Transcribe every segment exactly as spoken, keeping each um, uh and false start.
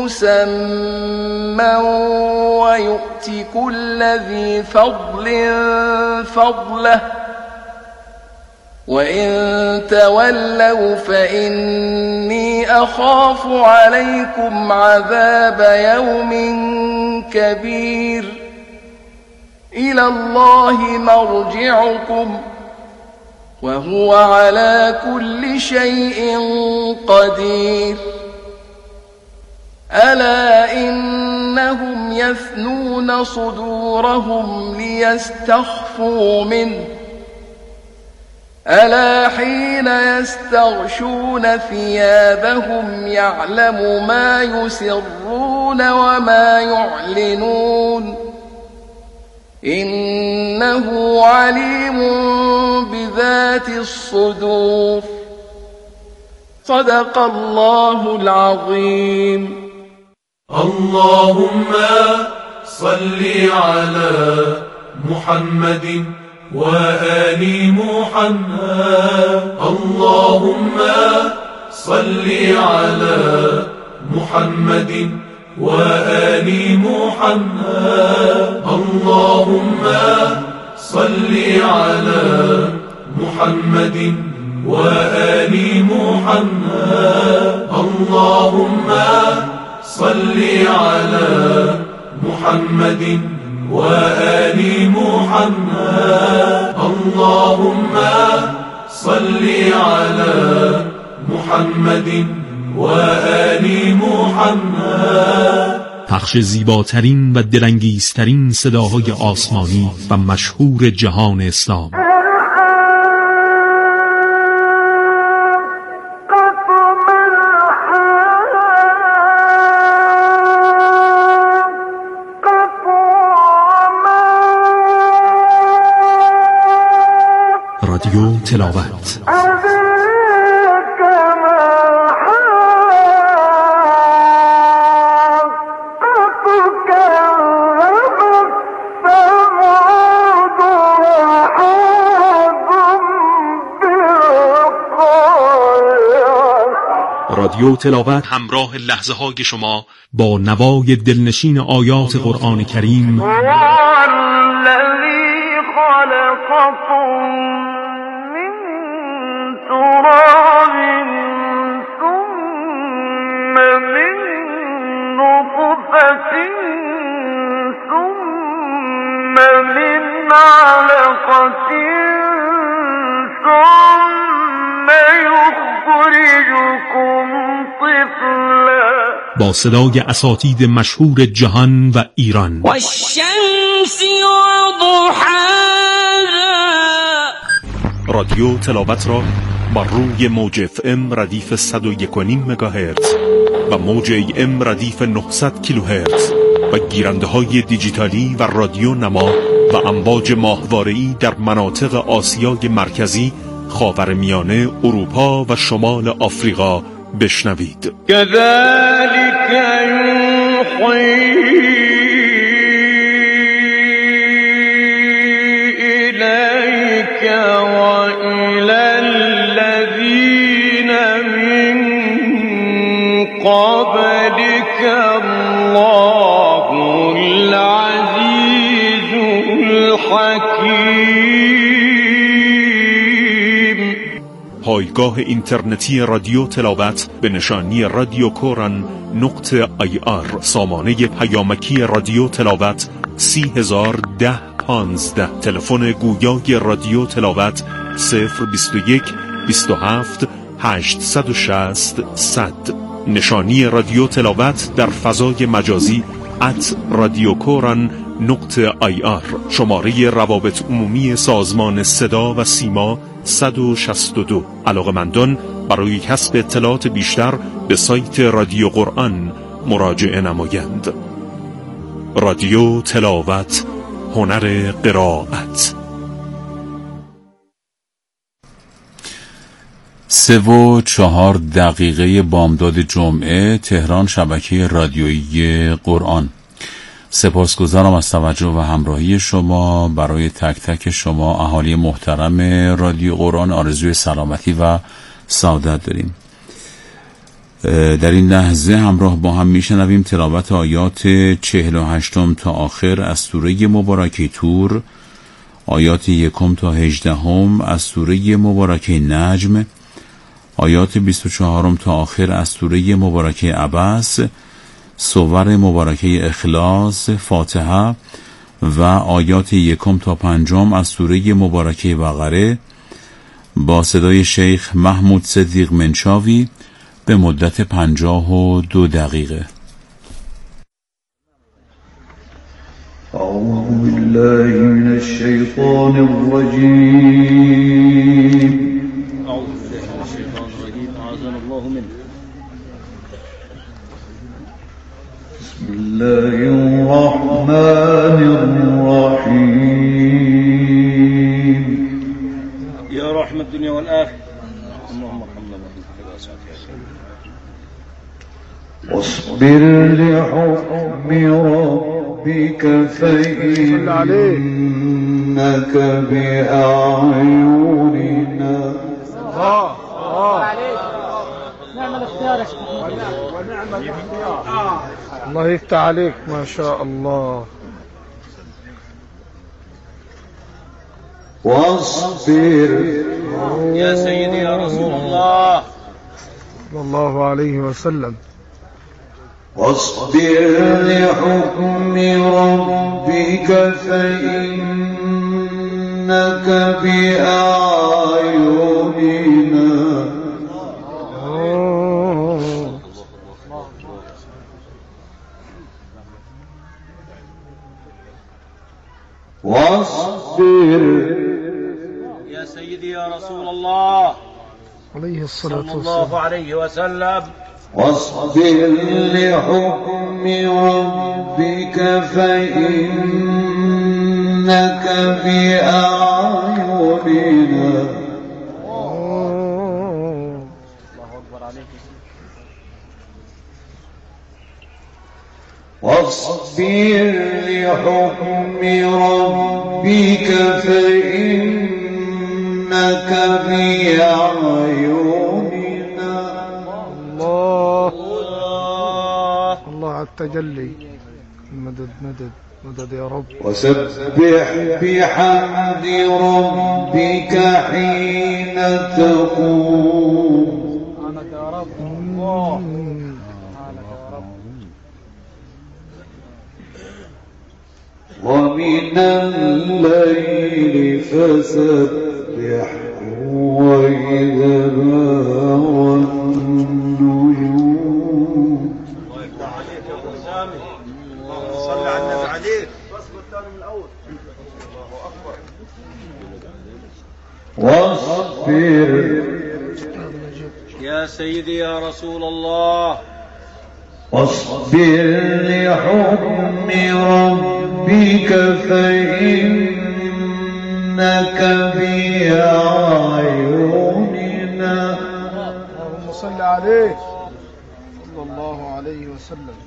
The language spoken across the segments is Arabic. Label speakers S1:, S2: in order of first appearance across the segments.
S1: مسمى ويؤت كل ذي فضل فضله وإن تولوا فإني أخاف عليكم عذاب يوم كبير إلى الله مرجعكم وهو على كل شيء قدير ألا إنهم يثنون صدورهم ليستخفوا منه ألا حين يستغشون ثيابهم يعلم ما يسرون وما يعلنون إنه عليم بذات الصدور صدق الله العظيم.
S2: اللهم صل على محمد وآل محمد. اللهم صل على محمد وآل محمد. اللهم صل على محمد وآل محمد. اللهم صل على محمد وآل محمد. اللهم صل على محمد وآل محمد.
S3: پخش زیباترین و دلانگیزترین صداهای آسمانی و مشهور جهان اسلام. رادیو تلاوت. رادیو تلاوت همراه لحظه های شما با نوای دلنشین آیات قرآن کریم. با صدای اساتید مشهور جهان و ایران.
S4: والشمس وضحاها.
S3: رادیو تلاوت را بر روی موج اف ام ردیف صد و یک و نیم مگاهرتز و موج ای ام ردیف نهصد کیلوهرتز و گیرنده های دیجیتالی و رادیو نما و امواج ماهواره‌ای در مناطق آسیای مرکزی، خاورمیانه، اروپا و شمال آفریقا بشنوید.
S4: كذلك يوحي إليك وإلى الذين من قبلك الله العزيز الحكيم.
S3: پایگاه اینترنتی رادیو تلاوت به نشانی رادیو کوران نقطه آی آر. سامانه پیامکی رادیو تلاوت سی هزار ده پانزده. تلفن گویای رادیو تلاوت صفر بیست و یک بیست و هفت هشتصد و شصت صد. نشانی رادیو تلاوت در فضای مجازی ات رادیو کوران نقطه آی آر. شماره روابط عمومی سازمان صدا و سیما صد و شصت و دو. علاقه‌مندان برای کسب اطلاعات بیشتر به سایت رادیو قرآن مراجعه نمایند. رادیو تلاوت، هنر قرائت.
S5: سه و چهار دقیقه بامداد جمعه، تهران، شبکه رادیویی قرآن. سپاسگزارم از توجه و همراهی شما. برای تک تک شما اهالی محترم رادیو قرآن آرزوی سلامتی و سعادت داریم. در این لحظه همراه با هم میشنویم تلاوت آیات چهل و هشتم تا آخر از سوره مبارکه تور، آیات یکم تا هجدهم از سوره مبارکه نجم، آیات بیست و چهارم تا آخر از سوره مبارکه عبس، سور مبارکه اخلاص، فاتحه و آیات یکم تا پنجم از سوره مبارکه بقره با صدای شیخ محمود صدیق منشاوی به مدت پنجاه و دو دقیقه.
S6: اعوذ بالله من الشیطان الرجیم.
S7: اعوذ بالله من الشیطان الرجیم. اعاذنا الله منه.
S6: بسم الله الرحمن الرحیم.
S7: يا رحمة الدنيا والآخرة اللهم ارحمنا
S6: واصبر لحكم ربك فإنك بأعيننا.
S8: نعم الاختيار الله يفتح عليك ما شاء الله.
S6: واصبر
S7: يا سيدي يا رسول الله
S8: صلى الله عليه وسلم.
S6: واصبر لحكم ربك فإنك بأعيننا. واصبر
S7: يا سيدي يا رسول الله
S8: عليه الصلاة
S7: صلى الله عليه وسلم.
S6: واصبر لحكم ربك فإنك بأعيننا. واصبر لحكم ربك فإنك بأعيننا.
S8: الله الله على التجلي. مدد مدد مدد يا رب.
S6: وسبح بحمد ربك حين تقوم.
S8: سبحانك يا رب. الله
S6: ومن الليل فسبحه وإدبار النجوم.
S7: الله يفتح عليك يا ابو سامي. اللهم صل على النبي عليك. اصبر الثاني من الاول. الله اكبر.
S6: واصبر
S7: يا سيدي يا رسول الله.
S6: واصبر لحكم ربك فإنك بأعيننا.
S8: اللهم صل عليه صلى الله عليه وسلم.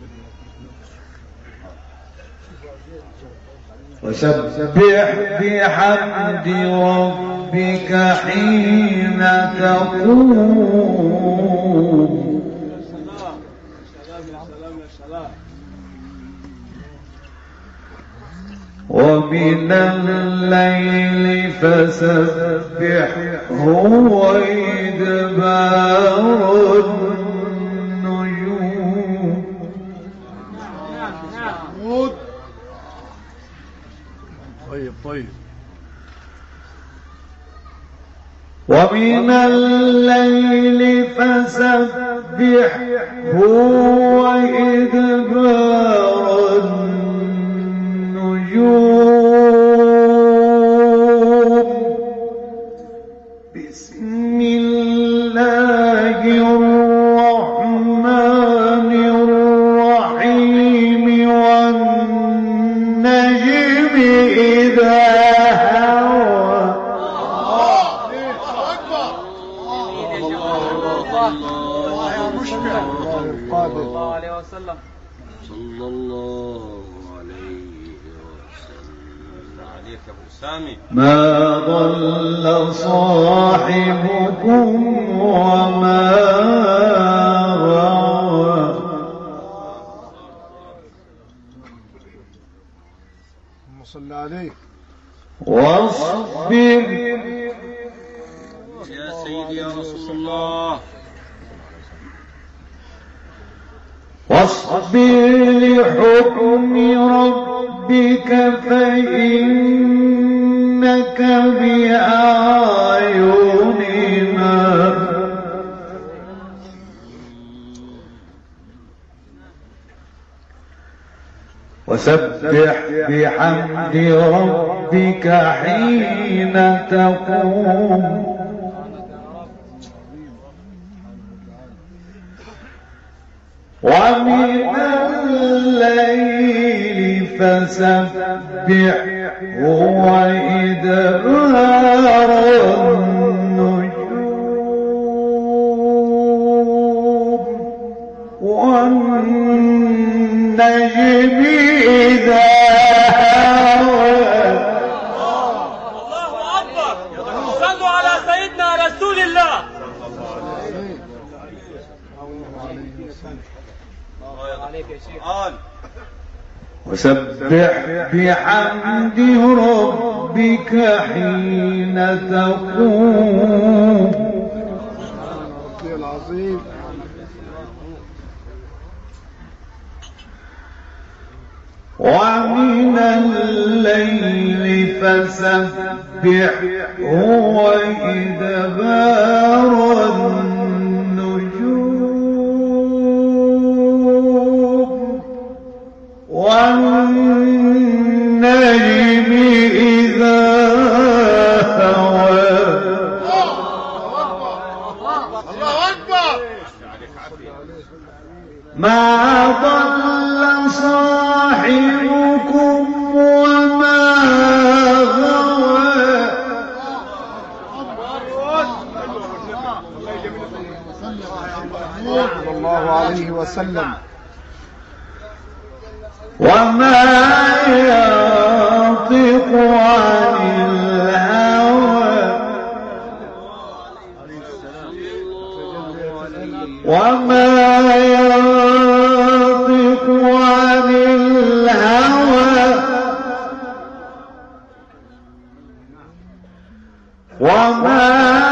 S6: وسبح بحمد ربك حين تقوم. ومن الليل فسبحه وإدبار النجوم.
S8: طيب طيب.
S6: ومن الليل فسبحه وإدبار النجوم. بسم الله الرحمن الرحيم. والنجم إذا هوى.
S7: الله عليه وسلم. صلى الله عليه وسلم. عليك يا ابو سامي.
S6: ما ضل صاحبكم وما
S8: صل عليه.
S6: واصبر
S7: يا سيدي يا رسول الله.
S6: واصبر لحكم ربك فإنك بأعيننا وسبح بحمد ربك حين تقوم ومن الليل فسبحه وإدبار النجوم والنجم إذا هوى.
S9: الله أكبر. صلوا على سيدنا رسول الله.
S6: وسبح بحمد ربك حين تقوم
S8: العظيم.
S6: ومن الليل فسبحه وإدبار النجوم والنجم إذا هوى.
S7: الله أكبر.
S6: ما ضل صاحبكم وما غوى.
S8: صلى الله عليه وسلم.
S6: وما ينطق عن الهوى وما ينطق عن الهوى وما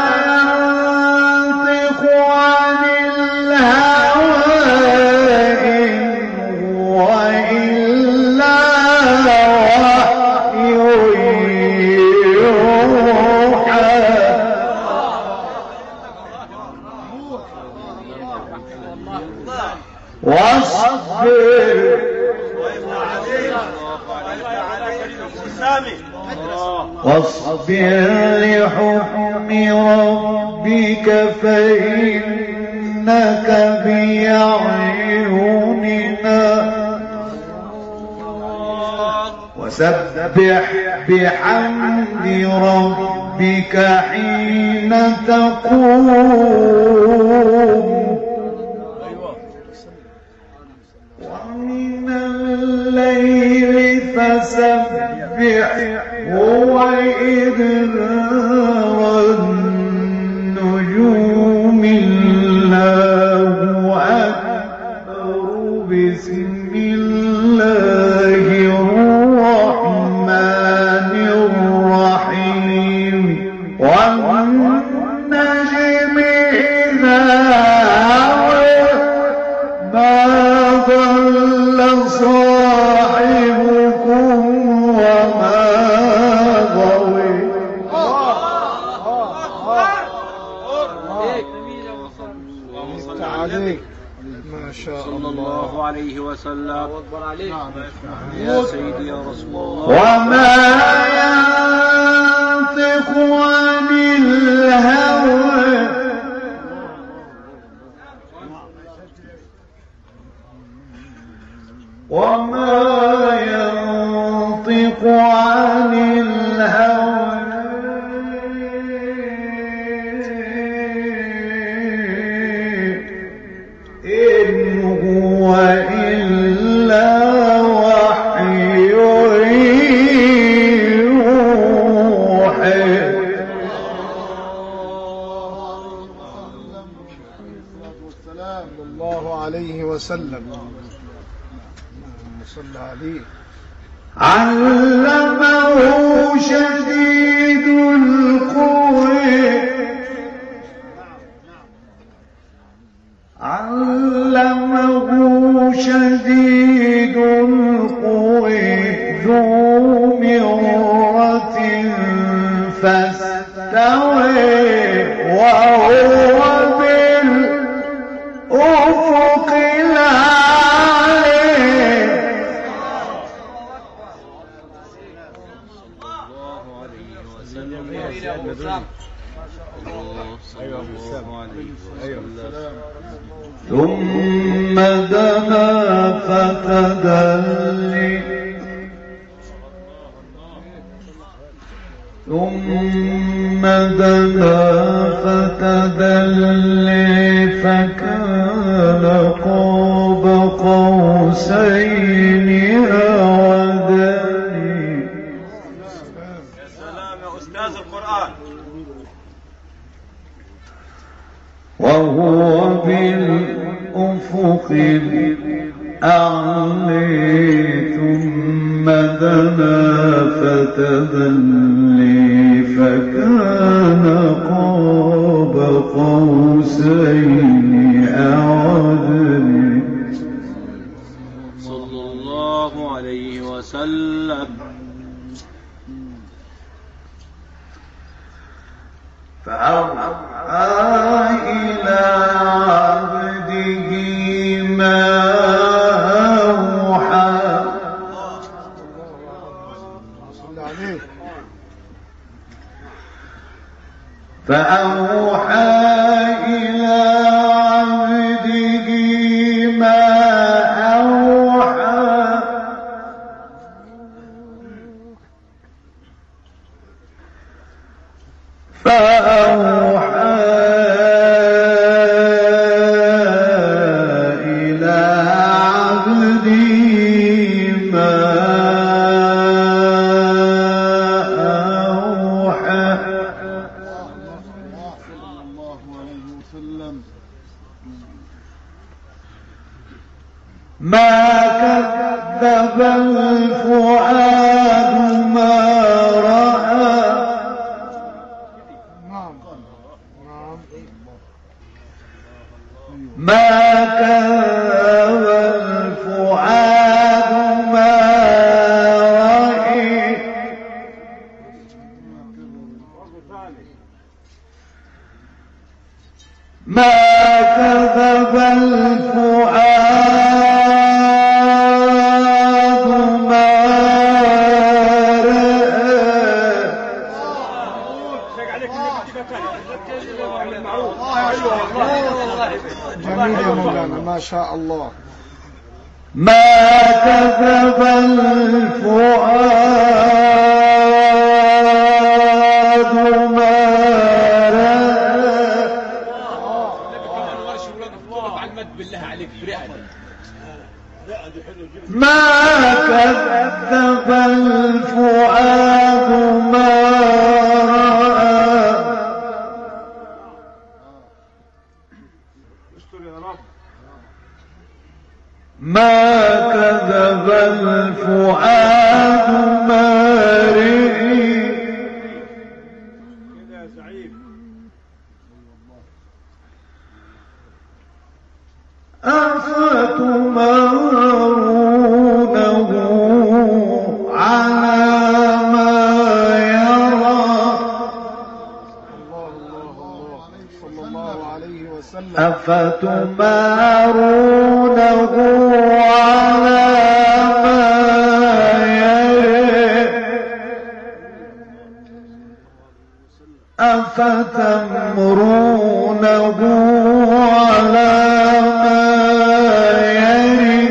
S6: ينطق عن الهوى إن هو إلا وحي يوحى. واصبر واصبر لحكم ربك فإنك بأعيننا وسبح بحمد ربك حين تقوم ومن الليل فسبحه وإدبار النجوم. الله أكبر. بسم الله الرحمن الرحيم. والنجم إذا هوى ما ضل صاحبكم وما غوى.
S8: عليك. ما شاء
S7: صلى
S8: الله.
S7: الله عليه وسلم. يا سيدي يا رسول الله.
S6: وما ينطق عن الهوى وما ينطق عن الهوى إن هو إلا وحي يوحى.
S8: صلى الله عليه وسلم. اللهم صل عليه.
S6: علمه شديد القوى علمه شديد القوى ذو مرة فاستوى وهو بالأفق الأعلى ثم دنا فتدلي ثم دنا فتدلي فكان قاب قوسين أو أدنى.
S7: يا سلام يا أستاذ القرآن.
S6: وهو بالأفق الأعلى ثم دنا فتدلي فكان قاب قوسين أو أدنى.
S7: صلى الله عليه وسلم.
S6: فأوحى إلى عبده ما أوحى. فأوحى إلى عبده ما أوحى. فأوحى إلى عبده ما أوحى. ما كذب الفؤاد ما رأى. ما كذب الفؤاد ما رأى. ما كذب الفؤاد ما
S8: جميل يا مولانا ما شاء الله.
S6: ما كذب الفؤاد ما رأى. ما كذب الفؤاد ما رأى. ما كذب الفؤاد ما رأى. أفتمارونه على ما يرى.
S8: صلى الله عليه وسلم.
S6: أفتمارونه على ما يرى. أفتمرونه على ما يرى.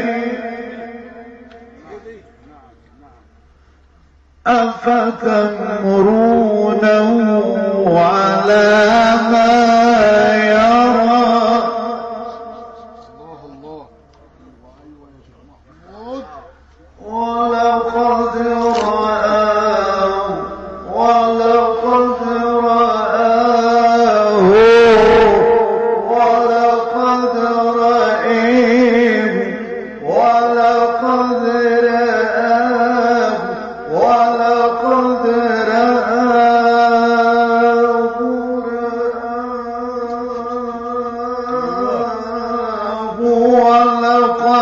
S6: أفتمرونه على ما يرى. ولقد رآه ولقد رآه ولقد رآه ولقد رآه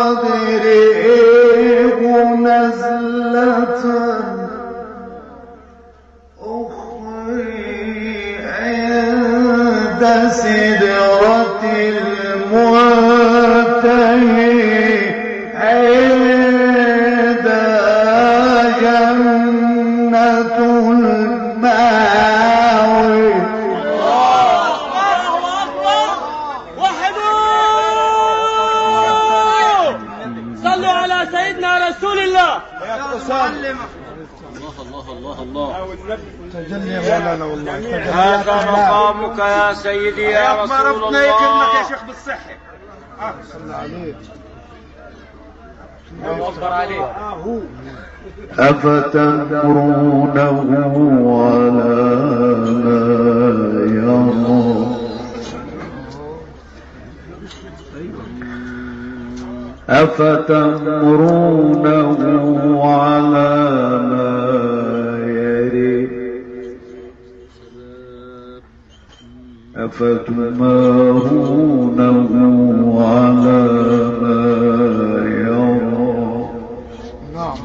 S6: ولقد رئيه نزلة أخرى عند سدرة المنتهى عند جنة المأوى.
S9: صلوا على سيدنا رسول الله.
S7: الله الله الله الله
S8: تجلي يا مولانا والله.
S7: هذا مقامك يا سيدي يا رسول الله. ربنا يكرمك يا شيخ بالصحة.
S8: صلى عليك.
S7: أكبر عليك.
S6: أفتمرونه على ما يرى أفتمرونه على ما يرى أفتمارونه على ما يرى.
S8: نعم.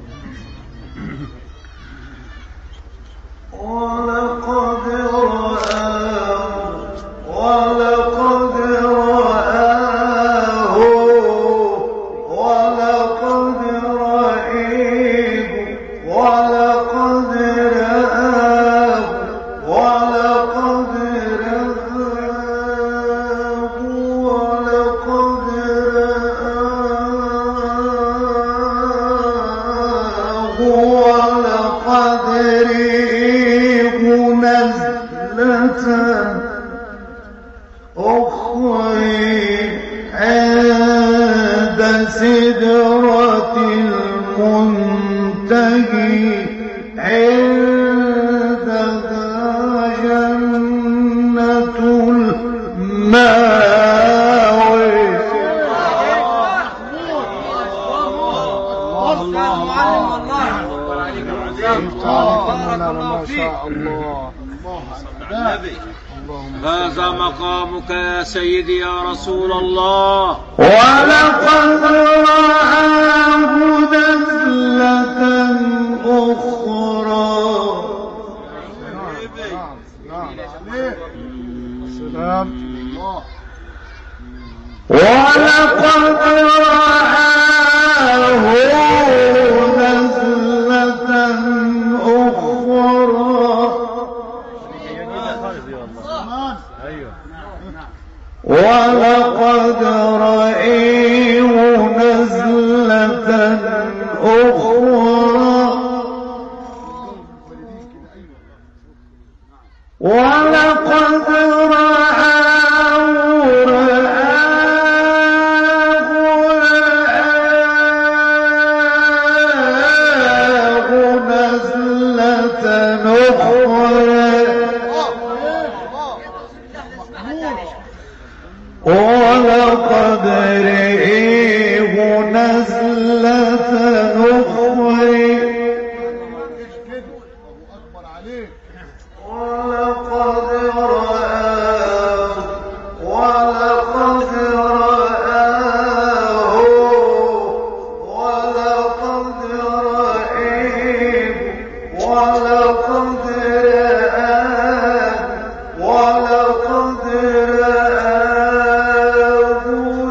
S6: ولقد رآه ولقد رآه ولقد رآه ولقد رآه ولقد رآه ولقد رآه ولقد رآه نزلة أخرى عند سدرة المنتهى عندها جنة المأوى.
S7: الله معلم والله.
S8: ما شاء الله.
S7: هذا مقامك يا سيدي يا رسول الله.
S6: ولقد رآه نزلة أخرى.
S8: سلام.
S6: ولقد رآه نزلة أخرى ولقد رآه نزلة أخرى ولقد رآه رآه رآه نزلة أخرى ولقد رآه نزلة أخرى ولقد رآه ولقد رآه ولقد رآه ولقد رآه ولقد رآه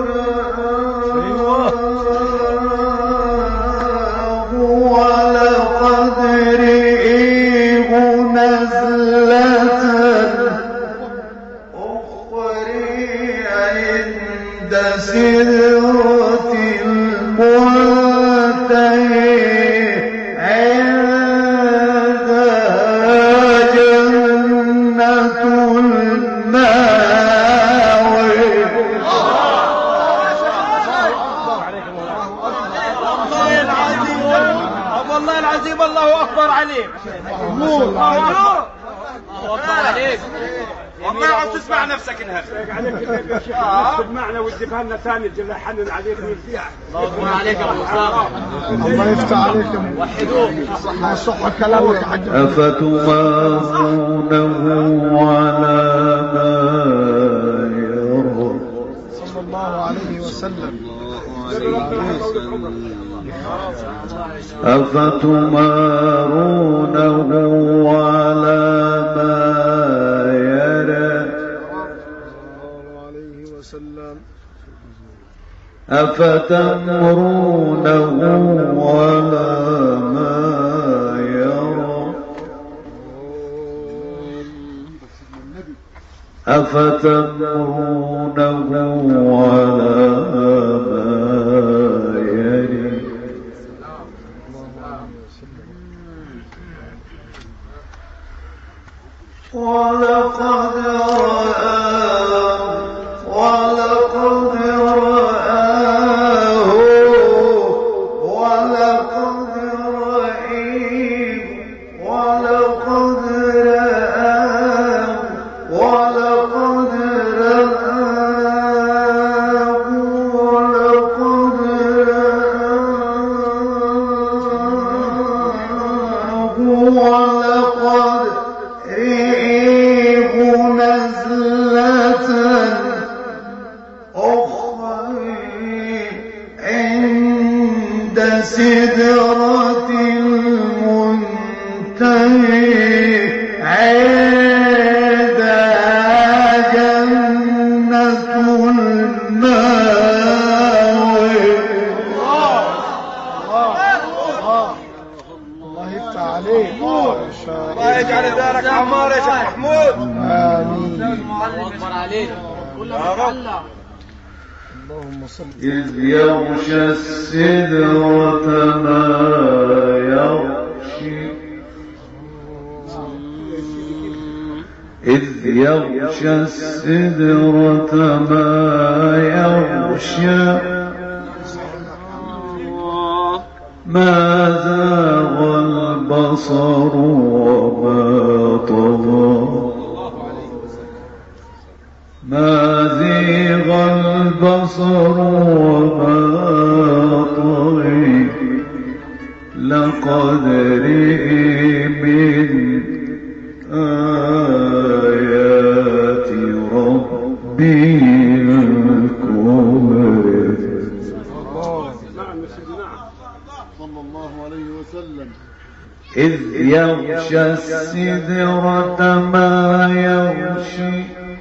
S6: ولقد رآه نزلة أخرى عند سدرة المنتهى عندها جنة المأوى.
S7: والله العظيم الله أكبر عليك. الله أكبر عليك. والله عم تسمع نفسك انها
S10: تسمعنا وتجيبها لنا ثاني تجي حنن عليك ويرتاح.
S7: الله أكبر عليك يا ابو اسامه.
S8: الله يفتح عليك. وحدوه. صح صح كلامك يا حاج.
S6: أفتمارونه على ما يرى
S8: صلى الله عليه وسلم.
S6: أفتمارونه على ما يرى أفتمرونه على ما يرى أفتمرونه على ما يرى ولقد رآه ولقد رآه ولقد رآه ولقد رآه ولقد رآه ولقد رآه ولقد رآه نزلة أخرى عند سدرة المنتهى عندها جنة المأوى
S8: الله يفتح عليك ما شاء الله.
S7: الله يجعل دارك عمار يا شيخ محمود.
S8: آمين.
S9: أكبر عليك كله محلى.
S8: اللهم صل.
S6: إذ يغشى السدرة ما يغشي إذ يغشى السدرة ما يغشى ما زاغ البصر وما طغى ما زيغ البصر وما طغى لقد رئي من آيات ربه الكبرى
S8: صلى الله عليه وسلم.
S6: إذ يغشى السدرة ما يغشي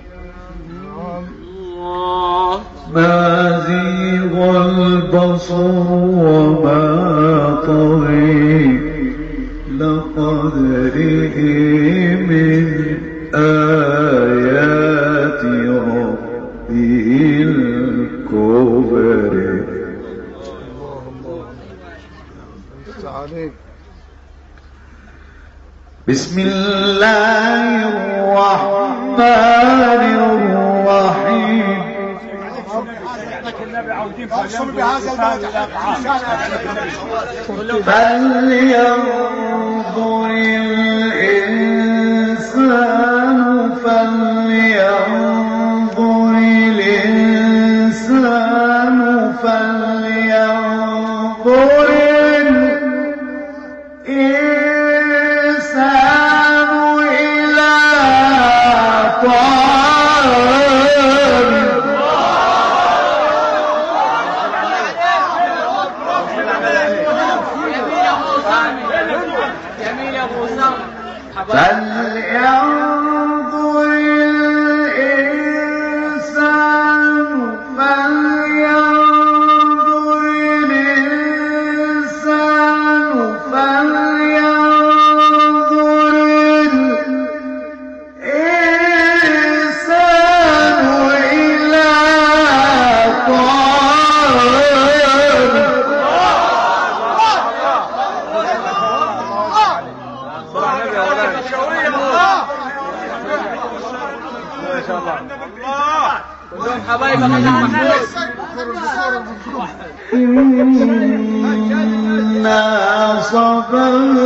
S6: ما زيغ البصر وما طغى لقد رئي من آيات ربه الكبرى. بسم الله الرحمن الرحيم. فلينظر الإنسان فلينظر الإنسان فلينظر الإنسان إلى طعامه فلينظر الإنسان فلينظر الإنسان فلينظر الإنسان إلى إنا صبرنا